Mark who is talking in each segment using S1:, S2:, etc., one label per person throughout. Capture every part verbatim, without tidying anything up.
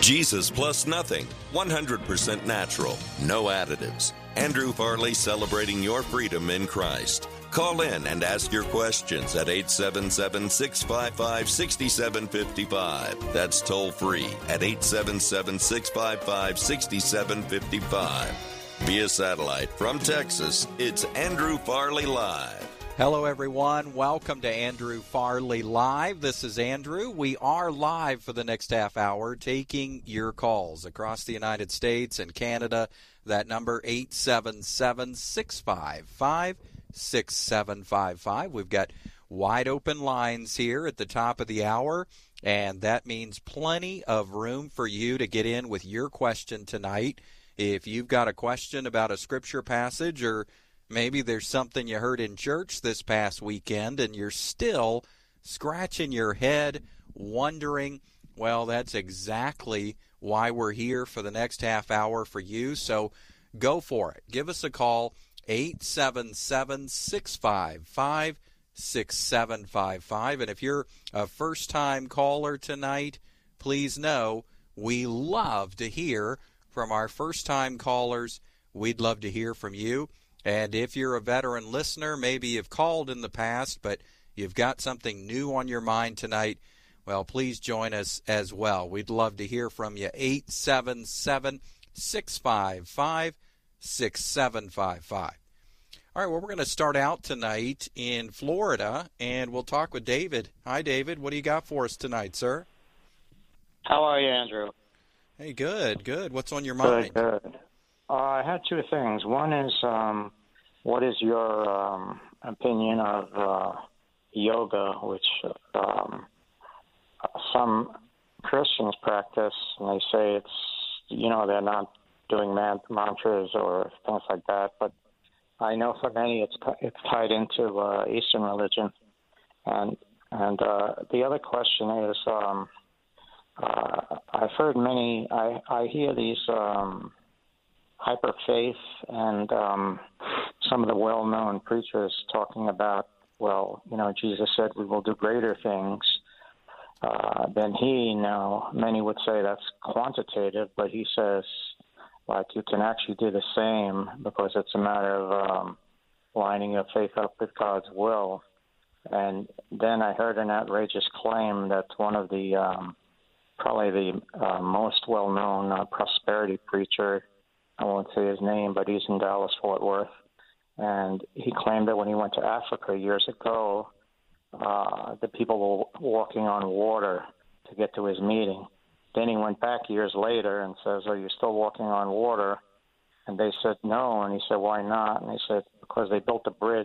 S1: Jesus plus nothing, one hundred percent natural, no additives. Andrew Farley celebrating your freedom in Christ. Call in and ask your questions at eight seven seven, six five five, six seven five five. That's toll free at eight seven seven, six five five, six seven five five. Via satellite from Texas, it's Andrew Farley Live.
S2: Hello, everyone. Welcome to Andrew Farley Live. This is Andrew. We are live for the next half hour, taking your calls across the United States and Canada. That number, eight seven seven, six five five, six seven five five. We've got wide open lines here at the top of the hour, and that means plenty of room for you to get in with your question tonight. If you've got a question about a scripture passage, or maybe there's something you heard in church this past weekend and you're still scratching your head wondering, well, that's exactly why we're here for the next half hour for you. So go for it. Give us a call, eight seven seven, six five five, six seven five five. And if you're a first-time caller tonight, please know we love to hear from our first-time callers. We'd love to hear from you. And if you're a veteran listener, maybe you've called in the past, but you've got something new on your mind tonight, well, please join us as well. We'd love to hear from you. eight seven seven, six five five, six seven five five. All right, well, we're going to start out tonight in Florida, and we'll talk with David. Hi, David. What do you got for us tonight, sir?
S3: How are you, Andrew?
S2: Hey, good, good. What's on your mind?
S3: Good, good. Uh, I had two things. One is, um, what is your um, opinion of uh, yoga, which um, some Christians practice, and they say it's, you know, they're not doing man- mantras or things like that, but I know for many it's it's tied into uh, Eastern religion. And and uh, the other question is, um, uh, I've heard many, I, I hear these um, hyper faith and um, some of the well-known preachers talking about, well, you know, Jesus said we will do greater things uh, than he. Now, many would say that's quantitative, but he says, like, you can actually do the same because it's a matter of um, lining your faith up with God's will. And then I heard an outrageous claim that one of the, um, probably the uh, most well-known uh, prosperity preacher, I won't say his name, but he's in Dallas-Fort Worth, and he claimed that when he went to Africa years ago, uh, the people were walking on water to get to his meeting. Then he went back years later and says, are you still walking on water? And they said no, and he said, why not? And they said, because they built a bridge.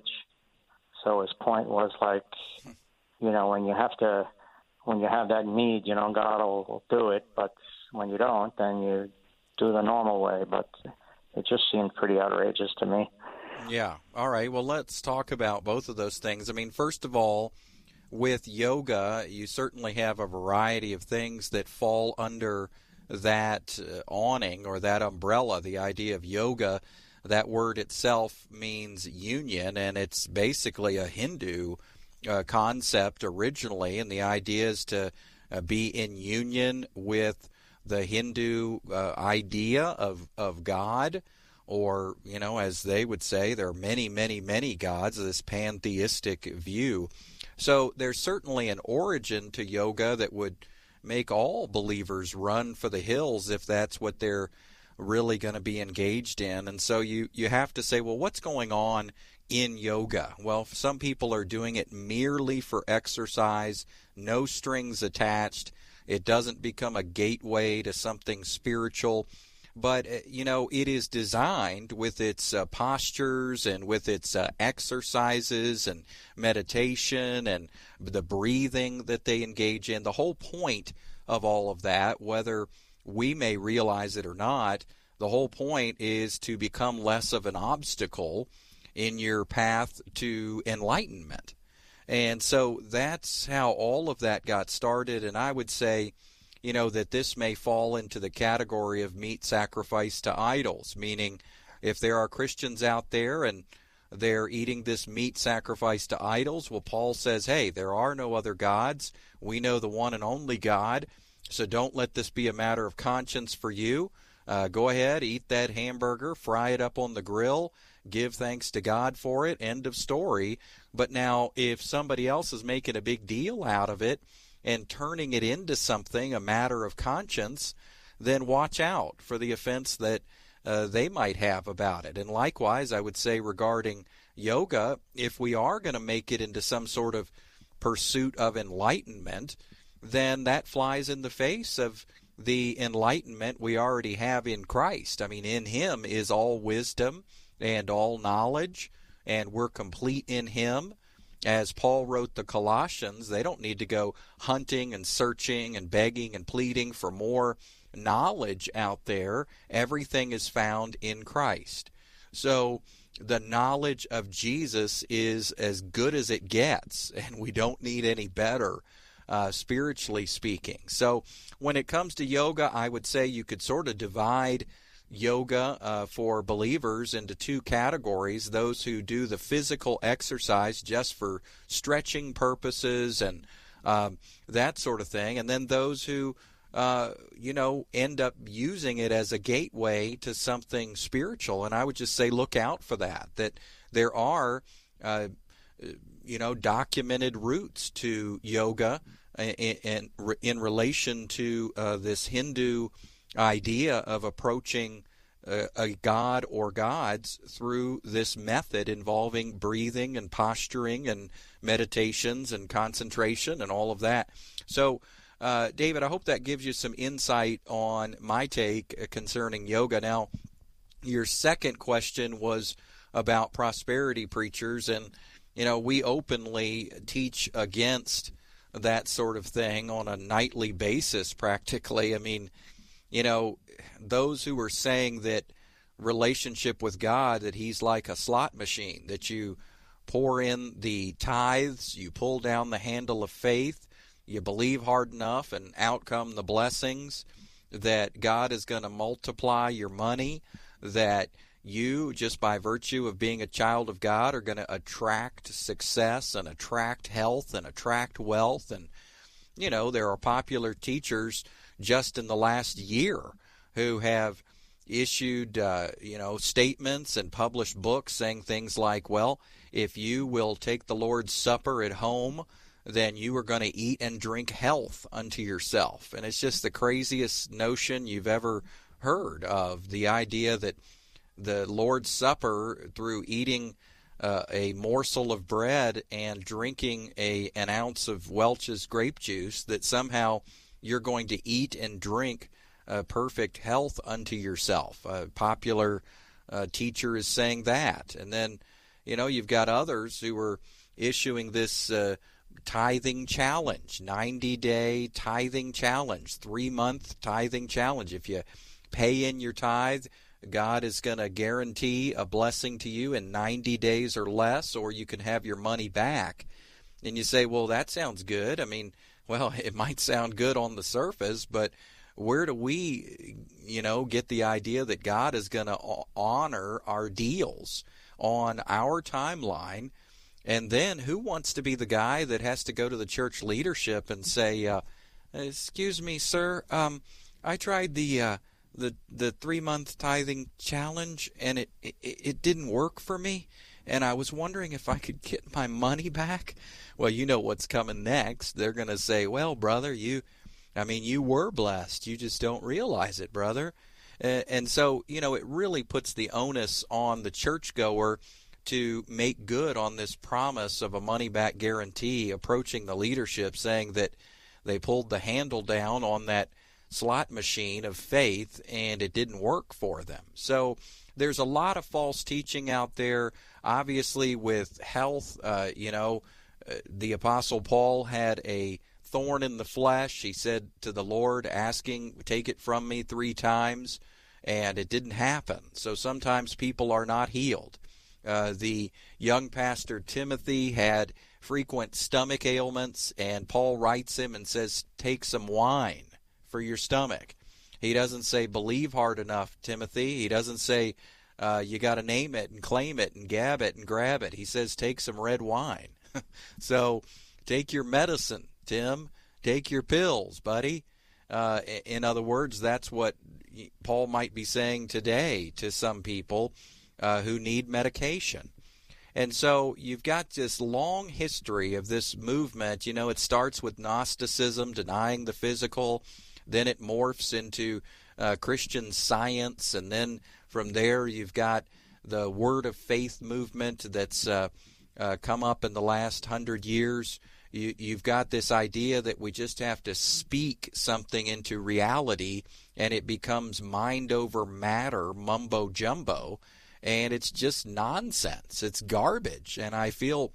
S3: So his point was like, you know, when you have to, when you have that need, you know, God will, will do it, but when you don't, then you do the normal way. But it just seemed pretty outrageous to me.
S2: Yeah. All right. Well, let's talk about both of those things. I mean, first of all, with yoga, you certainly have a variety of things that fall under that uh, awning or that umbrella. The idea of yoga, that word itself means union, and it's basically a Hindu uh, concept originally, and the idea is to uh, be in union with the Hindu uh, idea of, of God, or, you know, as they would say, there are many, many, many gods, this pantheistic view. So there's certainly an origin to yoga that would make all believers run for the hills if that's what they're really going to be engaged in. And so you, you have to say, well, what's going on in yoga? Well, some people are doing it merely for exercise, no strings attached. It doesn't become a gateway to something spiritual. But, you know, it is designed with its uh, postures and with its uh, exercises and meditation and the breathing that they engage in. The whole point of all of that, whether we may realize it or not, the whole point is to become less of an obstacle in your path to enlightenment. And so that's how all of that got started. And I would say, you know, that this may fall into the category of meat sacrificed to idols, meaning if there are Christians out there and they're eating this meat sacrificed to idols, well, Paul says, hey, there are no other gods. We know the one and only God, So don't let this be a matter of conscience for you. Uh, go ahead, eat that hamburger, fry it up on the grill, give thanks to God for it, end of story. But now if somebody else is making a big deal out of it and turning it into something, a matter of conscience, then watch out for the offense that uh, they might have about it. And likewise, I would say regarding yoga, if we are going to make it into some sort of pursuit of enlightenment, then that flies in the face of the enlightenment we already have in Christ. I mean, in Him is all wisdom and all knowledge, and we're complete in Him. As Paul wrote the Colossians, they don't need to go hunting and searching and begging and pleading for more knowledge out there. Everything is found in Christ. So the knowledge of Jesus is as good as it gets, and we don't need any better, uh, spiritually speaking. So when it comes to yoga, I would say you could sort of divide yoga uh, for believers into two categories: those who do the physical exercise just for stretching purposes and um, that sort of thing, and then those who uh, you know end up using it as a gateway to something spiritual. And I would just say look out for that, that there are uh, you know documented routes to yoga in, in, in relation to uh, this Hindu idea of approaching a, a god or gods through this method involving breathing and posturing and meditations and concentration and all of that. So, uh, David, I hope that gives you some insight on my take concerning yoga. Now, your second question was about prosperity preachers, and you know we openly teach against that sort of thing on a nightly basis practically. I mean, you know, those who are saying that relationship with God, that He's like a slot machine, that you pour in the tithes, you pull down the handle of faith, you believe hard enough, and out come the blessings, that God is going to multiply your money, that you, just by virtue of being a child of God, are going to attract success and attract health and attract wealth. And, you know, there are popular teachers just in the last year who have issued, uh, you know, statements and published books saying things like, well, if you will take the Lord's Supper at home, then you are going to eat and drink health unto yourself. And it's just the craziest notion you've ever heard of, the idea that the Lord's Supper, through eating uh, a morsel of bread and drinking a an ounce of Welch's grape juice, that somehow you're going to eat and drink uh, perfect health unto yourself. A popular uh, teacher is saying that. And then, you know, you've got others who are issuing this uh, tithing challenge, ninety-day tithing challenge, three-month tithing challenge. If you pay in your tithe, God is going to guarantee a blessing to you in ninety days or less, or you can have your money back. And you say, well, that sounds good. I mean, well, it might sound good on the surface, but where do we, you know, get the idea that God is going to honor our deals on our timeline? And then who wants to be the guy that has to go to the church leadership and say, uh, excuse me, sir, um, I tried the uh, the the three-month tithing challenge, and it, it it didn't work for me, and I was wondering if I could get my money back. Well, you know what's coming next. They're going to say, well, brother, you, I mean, you were blessed. You just don't realize it, brother. Uh, and so, you know, it really puts the onus on the churchgoer to make good on this promise of a money-back guarantee, approaching the leadership saying that they pulled the handle down on that slot machine of faith and it didn't work for them. So there's a lot of false teaching out there. Obviously, with health, uh, you know, uh, the Apostle Paul had a thorn in the flesh. He said to the Lord, asking, take it from me three times, and it didn't happen. So sometimes people are not healed. Uh, the young pastor Timothy had frequent stomach ailments, and Paul writes him and says, take some wine for your stomach. He doesn't say, believe hard enough, Timothy. He doesn't say, uh, you got to name it and claim it and gab it and grab it. He says, take some red wine. So take your medicine, Tim. Take your pills, buddy. Uh, in other words, that's what Paul might be saying today to some people uh, who need medication. And so you've got this long history of this movement. You know, it starts with Gnosticism, denying the physical. Then it morphs into uh, Christian Science. And then from there you've got the Word of Faith movement that's uh, uh, come up in the last hundred years. You, you've got this idea that we just have to speak something into reality, and it becomes mind over matter, mumbo jumbo. And it's just nonsense. It's garbage. And I feel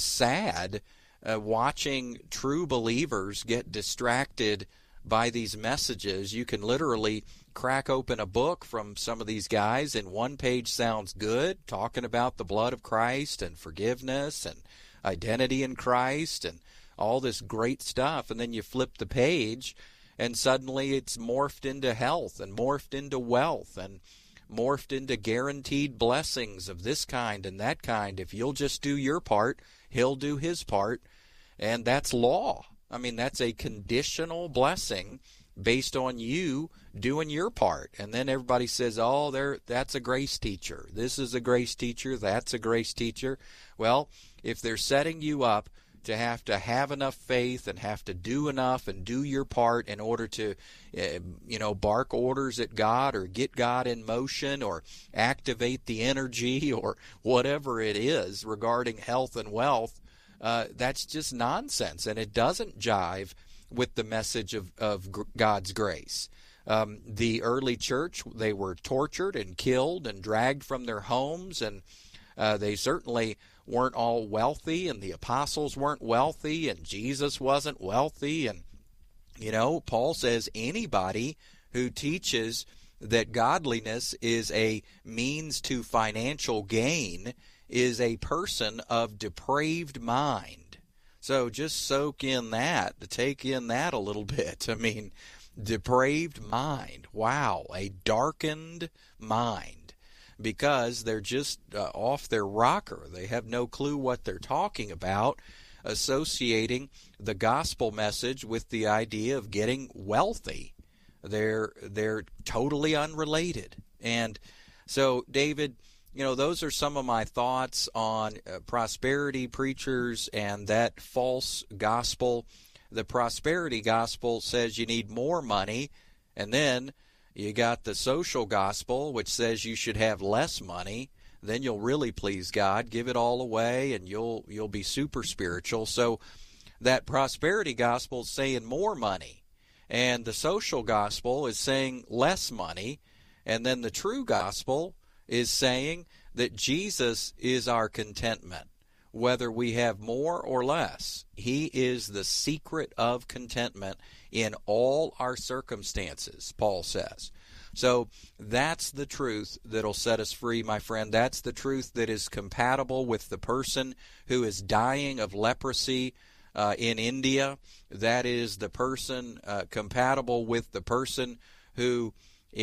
S2: sad uh, watching true believers get distracted by these messages. You can literally crack open a book from some of these guys, and one page sounds good, talking about the blood of Christ and forgiveness and identity in Christ and all this great stuff. And then you flip the page, and suddenly it's morphed into health and morphed into wealth and morphed into guaranteed blessings of this kind and that kind. If you'll just do your part, he'll do his part. And that's law. I mean, that's a conditional blessing based on you doing your part. And then everybody says, oh, there, that's a grace teacher. This is a grace teacher. That's a grace teacher. Well, if they're setting you up to have to have enough faith and have to do enough and do your part in order to, uh, you know, bark orders at God or get God in motion or activate the energy or whatever it is regarding health and wealth, uh, that's just nonsense. And it doesn't jive with the message of, of God's grace. Um, the early church, they were tortured and killed and dragged from their homes, and uh, they certainly weren't all wealthy, and the apostles weren't wealthy, and Jesus wasn't wealthy. And, you know, Paul says anybody who teaches that godliness is a means to financial gain is a person of depraved mind. So just soak in that, take in that a little bit. I mean, depraved mind. Wow, a darkened mind. Because they're just uh, off their rocker. They have no clue what they're talking about, associating the gospel message with the idea of getting wealthy. They're they're totally unrelated. And so, David, you know, those are some of my thoughts on uh, prosperity preachers and that false gospel. The prosperity gospel says you need more money, and then you got the social gospel, which says you should have less money. Then you'll really please God. Give it all away, and you'll you'll be super spiritual. So that prosperity gospel is saying more money, and the social gospel is saying less money, and then the true gospel is saying that Jesus is our contentment, whether we have more or less. He is the secret of contentment in all our circumstances, Paul says. So that's the truth that'll set us free, my friend. That's the truth that is compatible with the person who is dying of leprosy uh, in India. That is the person uh, compatible with the person who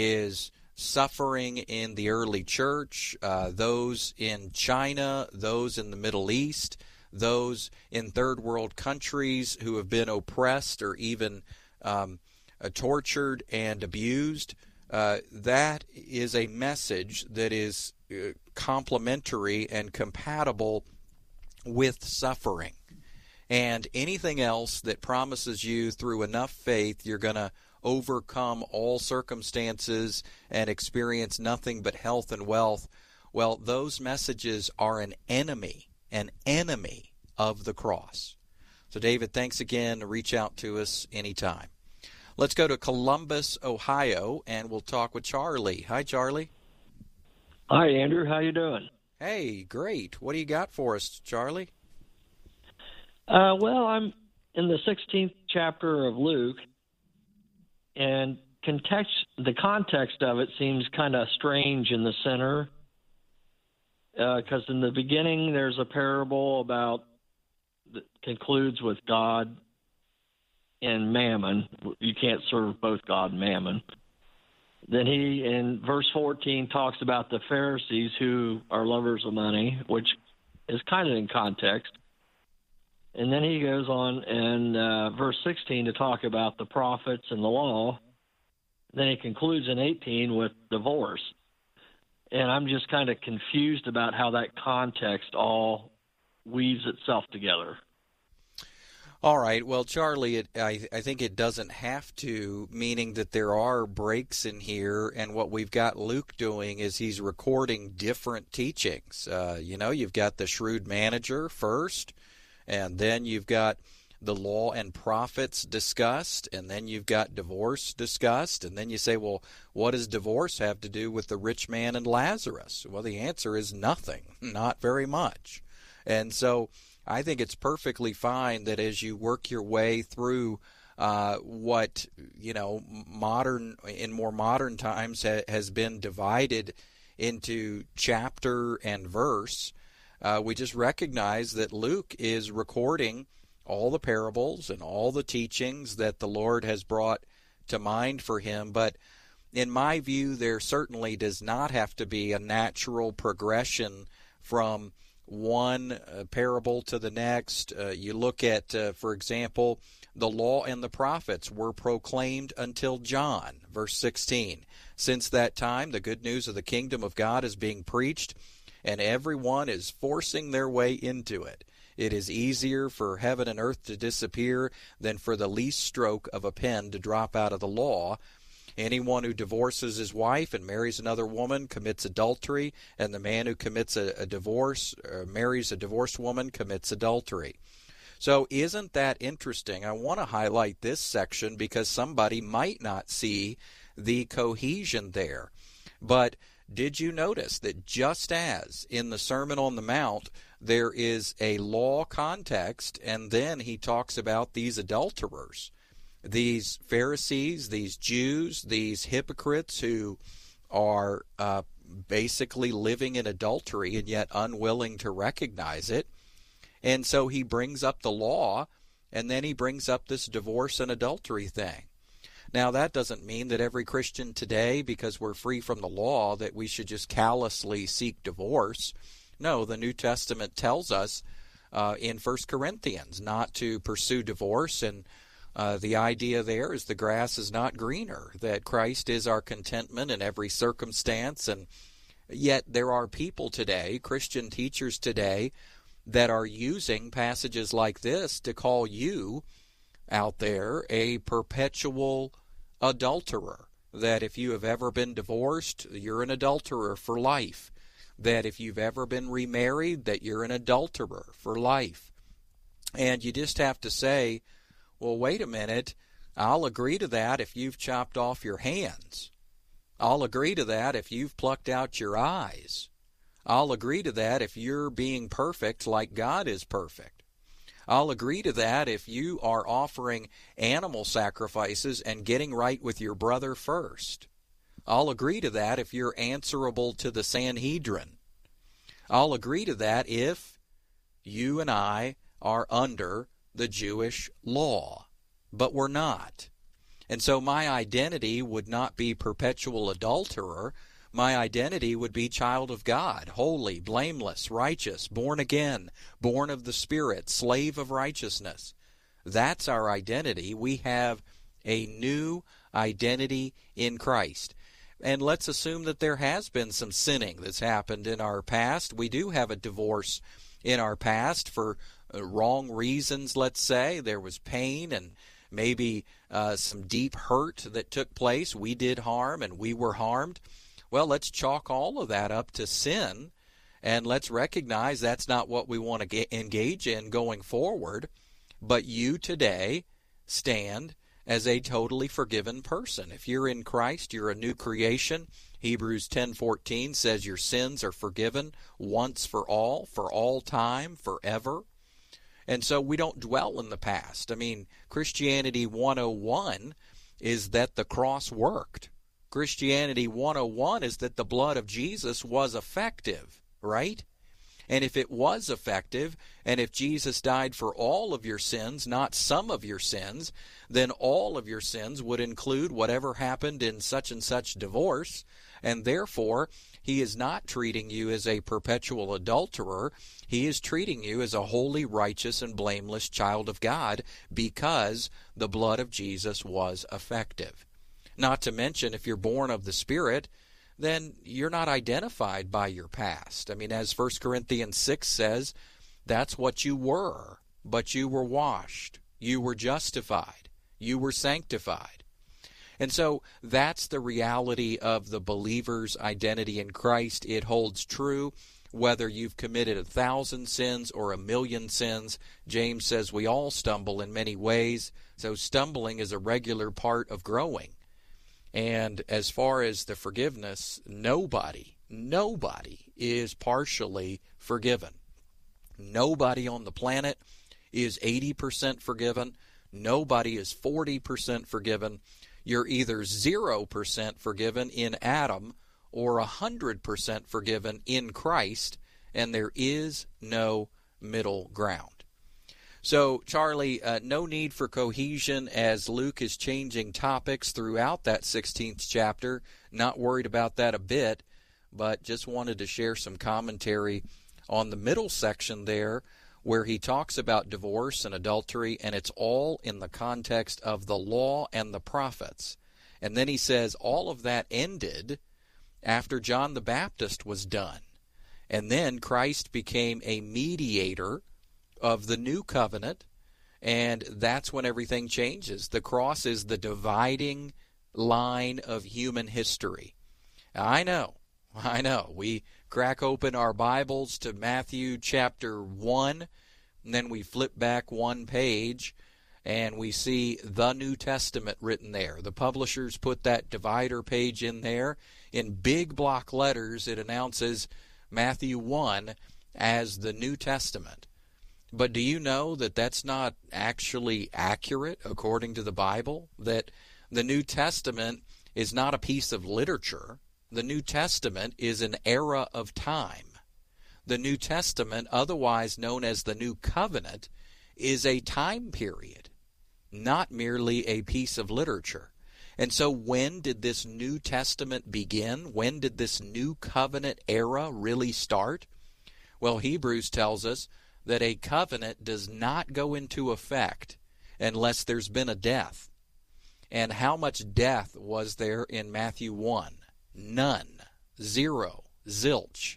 S2: is suffering in the early church, uh, those in China, those in the Middle East, those in third world countries who have been oppressed or even um, uh, tortured and abused. Uh, that is a message that is uh, complementary and compatible with suffering. And anything else that promises you through enough faith you're going to overcome all circumstances and experience nothing but health and wealth, well, those messages are an enemy, an enemy of the cross. So, David, thanks again. Reach out to us anytime. Let's go to Columbus, Ohio, and we'll talk with Charlie. Hi, Charlie.
S4: Hi, Andrew. How you doing?
S2: Hey, great. What do you got for us, Charlie?
S4: Uh, well, I'm in the sixteenth chapter of Luke, and context, the context of it seems kind of strange in the center, because uh, in the beginning there's a parable about that concludes with God and mammon. You can't serve both God and mammon. Then he, in verse fourteen, talks about the Pharisees who are lovers of money, which is kind of in context. And then he goes on in uh, verse sixteen to talk about the prophets and the law. Then he concludes in eighteen with divorce. And I'm just kind of confused about how that context all weaves itself together.
S2: All right. Well, Charlie, it, I, I think it doesn't have to, meaning that there are breaks in here, and what we've got Luke doing is he's recording different teachings. Uh, you know, you've got the shrewd manager first, and then you've got the law and prophets discussed, and then you've got divorce discussed, and then you say, well, what does divorce have to do with the rich man and Lazarus? Well, the answer is nothing, not very much. And so I think it's perfectly fine that as you work your way through uh, what, you know, modern, in more modern times ha- has been divided into chapter and verse, uh, we just recognize that Luke is recording all the parables and all the teachings that the Lord has brought to mind for him. But in my view, there certainly does not have to be a natural progression from one uh, parable to the next. Uh, you look at, uh, for example, the law and the prophets were proclaimed until John, verse sixteen. Since that time, the good news of the kingdom of God is being preached, and everyone is forcing their way into it. It is easier for heaven and earth to disappear than for the least stroke of a pen to drop out of the law. Anyone who divorces his wife and marries another woman commits adultery, and the man who commits a, a divorce, or marries a divorced woman, commits adultery. So isn't that interesting? I want to highlight this section because somebody might not see the cohesion there. But did you notice that just as in the Sermon on the Mount, there is a law context, and then he talks about these adulterers, these Pharisees, these Jews, these hypocrites who are uh, basically living in adultery and yet unwilling to recognize it. And so he brings up the law, and then he brings up this divorce and adultery thing. Now, that doesn't mean that every Christian today, because we're free from the law, that we should just callously seek divorce. No, the New Testament tells us uh, in First Corinthians not to pursue divorce, and uh, the idea there is the grass is not greener, that Christ is our contentment in every circumstance. And yet there are people today, Christian teachers today, that are using passages like this to call you out there a perpetual adulterer, that if you have ever been divorced, you're an adulterer for life, that if you've ever been remarried, that you're an adulterer for life. And you just have to say, well, wait a minute, I'll agree to that if you've chopped off your hands. I'll agree to that if you've plucked out your eyes. I'll agree to that if you're being perfect like God is perfect. I'll agree to that if you are offering animal sacrifices and getting right with your brother first. I'll agree to that if you're answerable to the Sanhedrin. I'll agree to that if you and I are under the Jewish law, but we're not. And so my identity would not be perpetual adulterer. My identity would be child of God, holy, blameless, righteous, born again, born of the Spirit, slave of righteousness. That's our identity. We have a new identity in Christ. And let's assume that there has been some sinning that's happened in our past. We do have a divorce in our past for uh, wrong reasons, let's say. There was pain and maybe uh, some deep hurt that took place. We did harm and we were harmed. Well, let's chalk all of that up to sin, and let's recognize that's not what we want to get, engage in going forward. But you today stand as a totally forgiven person. If you're in Christ, you're a new creation. Hebrews ten fourteen says your sins are forgiven once for all, for all time, forever. And so we don't dwell in the past. I mean, Christianity one oh one is that the cross worked. Christianity one oh one is that the blood of Jesus was effective, right? And if it was effective, and if Jesus died for all of your sins, not some of your sins, then all of your sins would include whatever happened in such and such divorce, and therefore he is not treating you as a perpetual adulterer. He is treating you as a holy, righteous, and blameless child of God because the blood of Jesus was effective. Not to mention, if you're born of the Spirit, then you're not identified by your past. I mean, as First Corinthians six says, that's what you were, but you were washed, you were justified, you were sanctified. And so that's the reality of the believer's identity in Christ. It holds true whether you've committed a thousand sins or a million sins. James says we all stumble in many ways, so stumbling is a regular part of growing. And as far as the forgiveness, nobody, nobody is partially forgiven. Nobody on the planet is eighty percent forgiven. Nobody is forty percent forgiven. You're either zero percent forgiven in Adam or one hundred percent forgiven in Christ, and there is no middle ground. So, Charlie, uh, no need for cohesion as Luke is changing topics throughout that sixteenth chapter. Not worried about that a bit, but just wanted to share some commentary on the middle section there where he talks about divorce and adultery, and it's all in the context of the law and the prophets. And then he says all of that ended after John the Baptist was done. And then Christ became a mediator of the new covenant, and that's when everything changes. The cross is the dividing line of human history. I know, I know. We crack open our Bibles to Matthew chapter one, and then we flip back one page, and we see the New Testament written there. The publishers put that divider page in there. In big block letters, it announces Matthew one as the New Testament. But do you know that that's not actually accurate according to the Bible? That the New Testament is not a piece of literature. The New Testament is an era of time. The New Testament, otherwise known as the New Covenant, is a time period, not merely a piece of literature. And so when did this New Testament begin? When did this New Covenant era really start? Well, Hebrews tells us that a covenant does not go into effect unless there's been a death. And how much death was there in Matthew one? None. Zero. Zilch.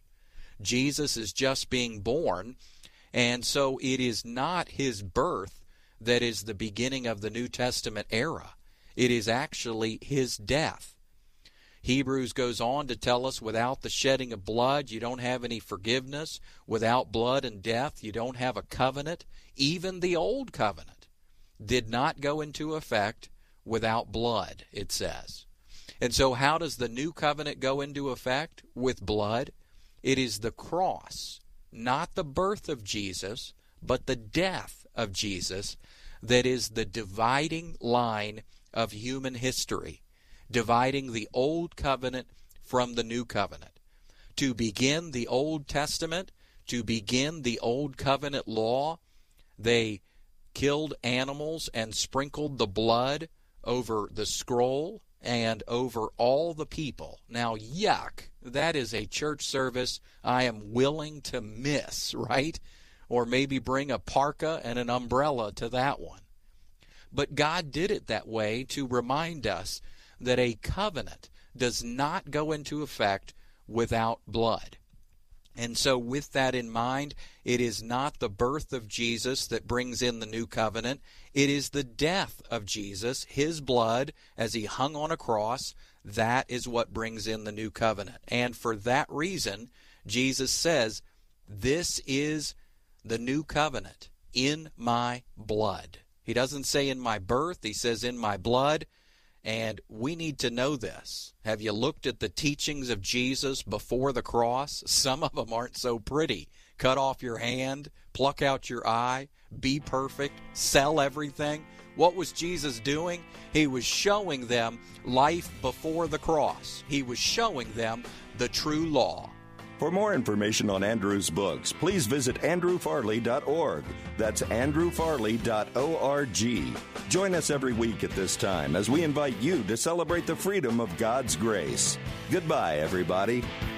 S2: Jesus is just being born, and so it is not his birth that is the beginning of the New Testament era. It is actually his death. Hebrews goes on to tell us without the shedding of blood, you don't have any forgiveness. Without blood and death, you don't have a covenant. Even the old covenant did not go into effect without blood, it says. And so how does the new covenant go into effect? With blood. It is the cross, not the birth of Jesus, but the death of Jesus that is the dividing line of human history, dividing the old covenant from the new covenant. To begin the Old Testament, to begin the old covenant law, they killed animals and sprinkled the blood over the scroll and over all the people. Now, yuck, that is a church service I am willing to miss, right? Or maybe bring a parka and an umbrella to that one. But God did it that way to remind us that a covenant does not go into effect without blood. And so with that in mind, it is not the birth of Jesus that brings in the new covenant. It is the death of Jesus, his blood, as he hung on a cross. That is what brings in the new covenant. And for that reason, Jesus says, this is the new covenant in my blood. He doesn't say in my birth, he says in my blood. And we need to know this. Have you looked at the teachings of Jesus before the cross? Some of them aren't so pretty. Cut off your hand, pluck out your eye, be perfect, sell everything. What was Jesus doing? He was showing them life before the cross. He was showing them the true law.
S1: For more information on Andrew's books, please visit andrew farley dot org. That's andrew farley dot org. Join us every week at this time as we invite you to celebrate the freedom of God's grace. Goodbye, everybody.